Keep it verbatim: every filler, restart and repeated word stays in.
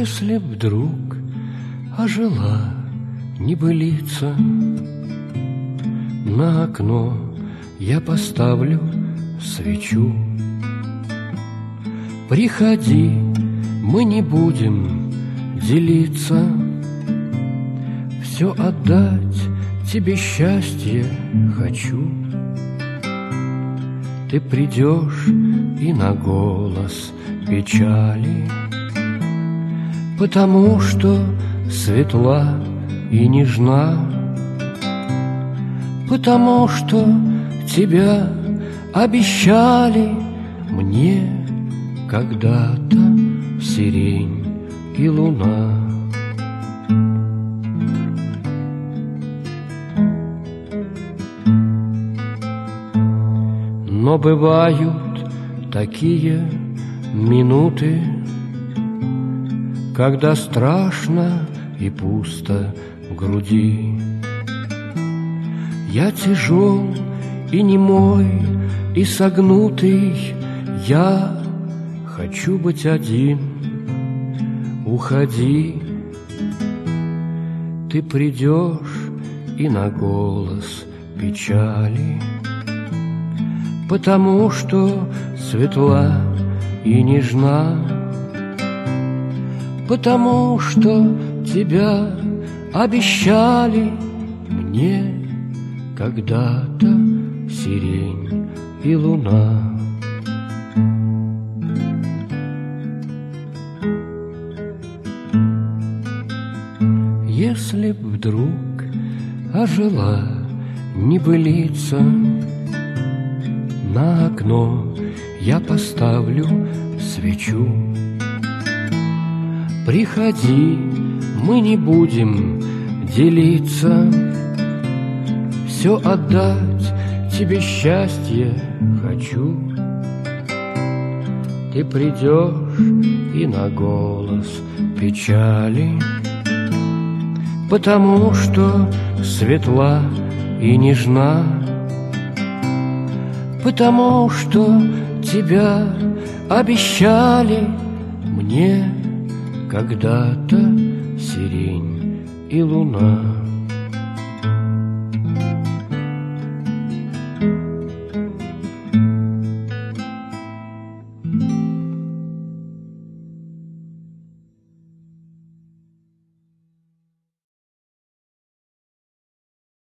Если вдруг ожила небылица, на окно я поставлю свечу. Приходи, мы не будем делиться, все отдать тебе счастье хочу. Ты придешь и на голос печали, потому что светла и нежна, потому что тебя обещали мне когда-то сирень и луна. Но бывают такие минуты, когда страшно и пусто в груди. Я тяжел и немой, и согнутый, я хочу быть один. Уходи, ты придешь и на голос печали, потому что светла и нежна, потому что тебя обещали мне когда-то сирень и луна. Если вдруг ожила небылица, на окно я поставлю свечу. Приходи, мы не будем делиться, все отдать тебе счастье хочу. Ты придешь и на голос печали, потому что светла и нежна, потому что тебя обещали мне когда-то сирень и луна.